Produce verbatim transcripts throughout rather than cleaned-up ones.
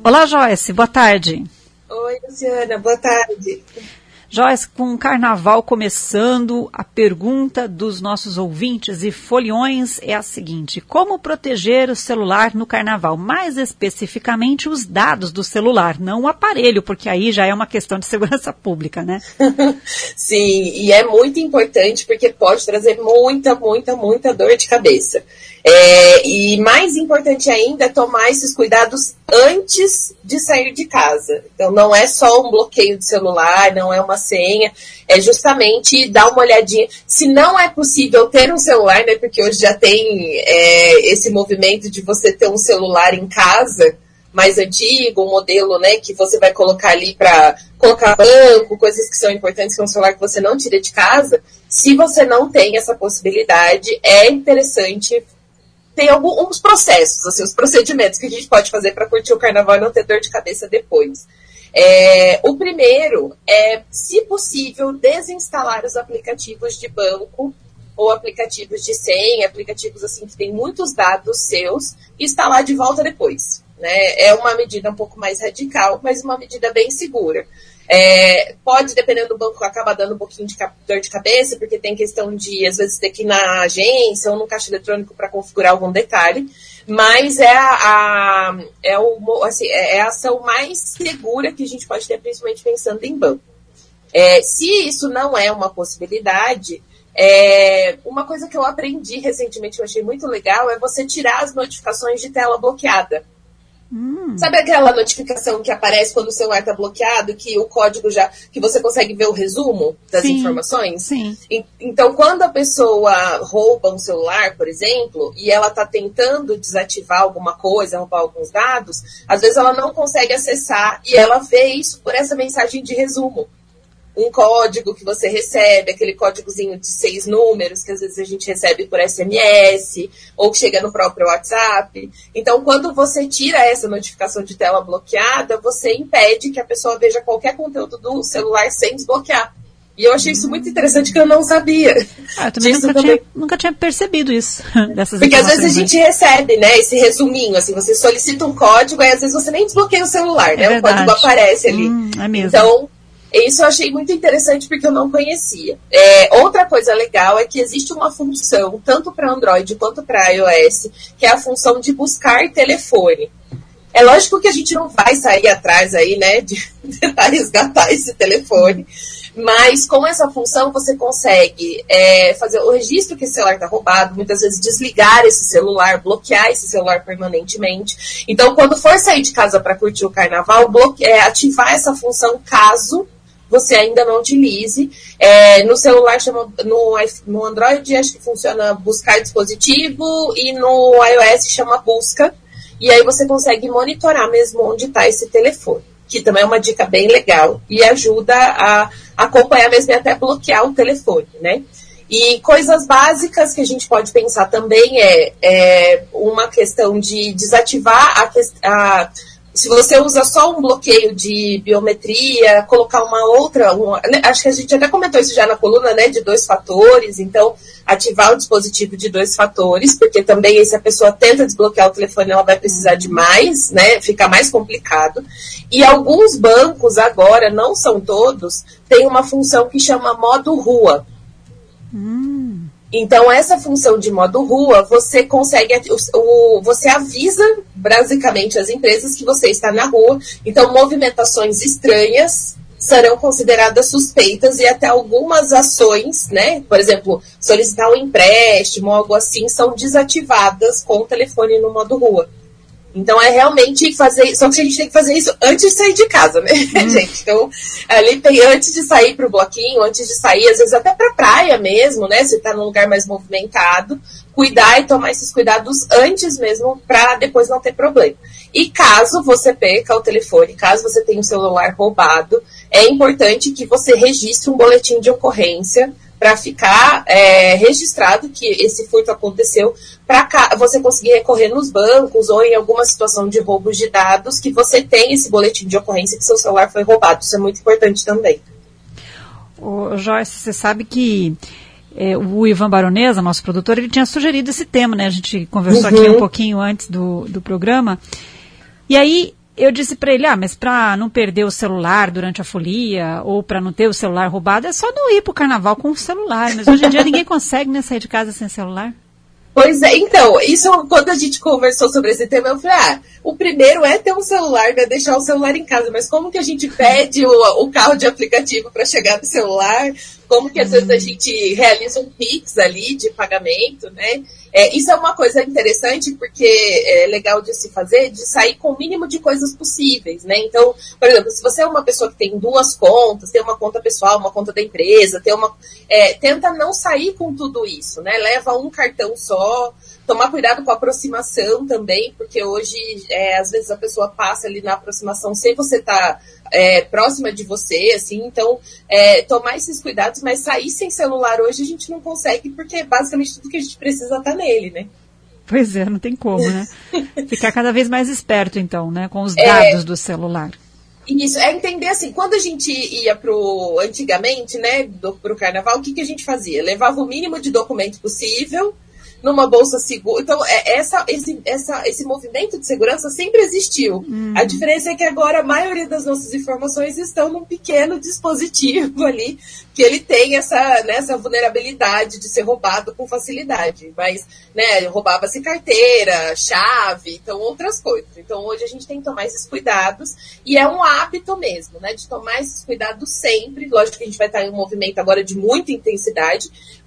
Olá, Joyce, boa tarde. Oi, Luciana, boa tarde. Joyce, com o carnaval começando, a pergunta dos nossos ouvintes e foliões é a seguinte: como proteger o celular no carnaval? Mais especificamente os dados do celular, não o aparelho, porque aí já é uma questão de segurança pública, né? Sim, e é muito importante porque pode trazer muita, muita, muita dor de cabeça. É, e mais importante ainda é tomar esses cuidados antes de sair de casa. Então não é só um bloqueio de celular, não é uma senha, é justamente dar uma olhadinha. Se não é possível ter um celular, né, porque hoje já tem é, esse movimento de você ter um celular em casa, mais antigo, um modelo, né, que você vai colocar ali para colocar banco, coisas que são importantes, que é um celular que você não tira de casa. Se você não tem essa possibilidade, é interessante. Tem alguns processos, assim, os procedimentos que a gente pode fazer para curtir o carnaval e não ter dor de cabeça depois. É, o primeiro é, se possível, desinstalar os aplicativos de banco ou aplicativos de senha, aplicativos assim que tem muitos dados seus, e instalar de volta depois. Né? É uma medida um pouco mais radical, mas uma medida bem segura. É, pode, dependendo do banco, acabar dando um pouquinho de dor de cabeça, porque tem questão de, às vezes, ter que ir na agência ou no caixa eletrônico para configurar algum detalhe, mas é a, a, é, o, assim, é a ação mais segura que a gente pode ter, principalmente pensando em banco. É, se isso não é uma possibilidade, é, uma coisa que eu aprendi recentemente, que eu achei muito legal, é você tirar as notificações de tela bloqueada. Hum. Sabe aquela notificação que aparece quando o celular está bloqueado, que o código já, que você consegue ver o resumo das sim, informações? Sim. E, então, quando a pessoa rouba um celular, por exemplo, e ela está tentando desativar alguma coisa, roubar alguns dados, às vezes ela não consegue acessar e ela vê isso por essa mensagem de resumo. Um código que você recebe, aquele códigozinho de seis números, que às vezes a gente recebe por S M S, ou que chega no próprio WhatsApp. Então, quando você tira essa notificação de tela bloqueada, você impede que a pessoa veja qualquer conteúdo do celular sem desbloquear. E eu achei isso muito interessante, que eu não sabia. Ah, eu também, nunca, também. Tinha, nunca tinha percebido isso. Dessas Porque às vezes a gente recebe, né, esse resuminho, assim, você solicita um código, e às vezes você nem desbloqueia o celular, né? É o código aparece ali. Hum, é mesmo. Então, isso eu achei muito interessante porque eu não conhecia. É, outra coisa legal é que existe uma função, tanto para Android quanto para iOS, que é a função de buscar telefone. É lógico que a gente não vai sair atrás aí, né, de tentar resgatar esse telefone, mas com essa função você consegue é, fazer o registro que esse celular está roubado, muitas vezes desligar esse celular, bloquear esse celular permanentemente. Então, quando for sair de casa para curtir o carnaval, bloque- é, ativar essa função caso você ainda não utilize. É, no celular, chama, no, no Android, acho que funciona buscar dispositivo, e no iOS chama busca, e aí você consegue monitorar mesmo onde está esse telefone, que também é uma dica bem legal, e ajuda a acompanhar mesmo e até bloquear o telefone, né? E coisas básicas que a gente pode pensar também é, é uma questão de desativar a questão. Se você usa só um bloqueio de biometria, colocar uma outra, uma, né, acho que a gente até comentou isso já na coluna, né, de dois fatores, então ativar o dispositivo de dois fatores, porque também se a pessoa tenta desbloquear o telefone, ela vai precisar de mais, né, fica mais complicado. E alguns bancos agora, não são todos, tem uma função que chama modo rua. Hum. Então, essa função de modo rua, você consegue, o, o, você avisa, basicamente, as empresas que você está na rua. Então, movimentações estranhas serão consideradas suspeitas e até algumas ações, né? Por exemplo, solicitar um empréstimo, algo assim, são desativadas com o telefone no modo rua. Então, é realmente fazer... Só que a gente tem que fazer isso antes de sair de casa, né, hum. gente? Então, ali tem antes de sair pro bloquinho, antes de sair, às vezes até pra praia mesmo, né? Você tá num lugar mais movimentado, cuidar e tomar esses cuidados antes mesmo, pra depois não ter problema. E caso você perca o telefone, caso você tenha o celular roubado, é importante que você registre um boletim de ocorrência para ficar é, registrado que esse furto aconteceu, para você conseguir recorrer nos bancos ou em alguma situação de roubo de dados, que você tem esse boletim de ocorrência que seu celular foi roubado. Isso é muito importante também. Ô, Joyce, você sabe que é, o Ivan Baronesa, nosso produtor, ele tinha sugerido esse tema, né? A gente conversou uhum. aqui um pouquinho antes do, do programa. E aí, eu disse para ele, ah, mas para não perder o celular durante a folia, ou para não ter o celular roubado, é só não ir pro carnaval com o celular. Mas hoje em dia ninguém consegue, né, sair de casa sem celular. Pois é, então, isso quando a gente conversou sobre esse tema, eu falei, ah, o primeiro é ter um celular, né, deixar o celular em casa, mas como que a gente pede o, o carro de aplicativo para chegar no celular? Como que às hum. vezes a gente realiza um Pix ali de pagamento, né? É, isso é uma coisa interessante porque é legal de se fazer, de sair com o mínimo de coisas possíveis, né? Então, por exemplo, se você é uma pessoa que tem duas contas, tem uma conta pessoal, uma conta da empresa, tem uma, é, tenta não sair com tudo isso, né? Leva um cartão só, tomar cuidado com a aproximação também, porque hoje, é, às vezes a pessoa passa ali na aproximação sem você estar tá, é, próxima de você, assim, então, é, tomar esses cuidados, mas sair sem celular hoje a gente não consegue, porque basicamente tudo que a gente precisa tá nele, né? Pois é, não tem como, né? Ficar cada vez mais esperto, então, né? Com os dados é, do celular. Isso, é entender assim, quando a gente ia pro, antigamente, né, do, pro carnaval, o que, que a gente fazia? Levava o mínimo de documento possível, numa bolsa segura. Então, é, essa, esse, essa, esse movimento de segurança sempre existiu. Uhum. A diferença é que agora a maioria das nossas informações estão num pequeno dispositivo ali, que ele tem essa, né, essa vulnerabilidade de ser roubado com facilidade. Mas, né, roubava-se carteira, chave, então outras coisas. Então, hoje a gente tem que tomar esses cuidados, e é um hábito mesmo, né, de tomar esses cuidados sempre. Lógico que a gente vai estar em um movimento agora de muita intensidade,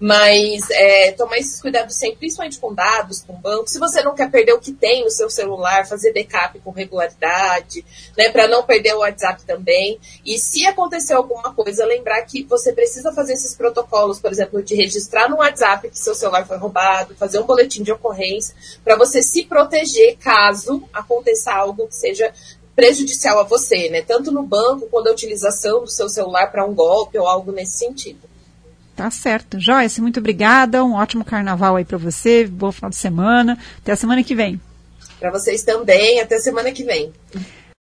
mas é, tomar esses cuidados sempre, principalmente com dados, com banco. Se você não quer perder o que tem no seu celular, fazer backup com regularidade, né, para não perder o WhatsApp também. E se acontecer alguma coisa, lembrar que você precisa fazer esses protocolos, por exemplo, de registrar no WhatsApp que seu celular foi roubado, fazer um boletim de ocorrência, para você se proteger caso aconteça algo que seja prejudicial a você, né? Tanto no banco quanto a utilização do seu celular para um golpe ou algo nesse sentido. Tá certo. Joyce, muito obrigada. Um ótimo carnaval aí para você. Bom final de semana. Até a semana que vem. Para vocês também. Até semana que vem.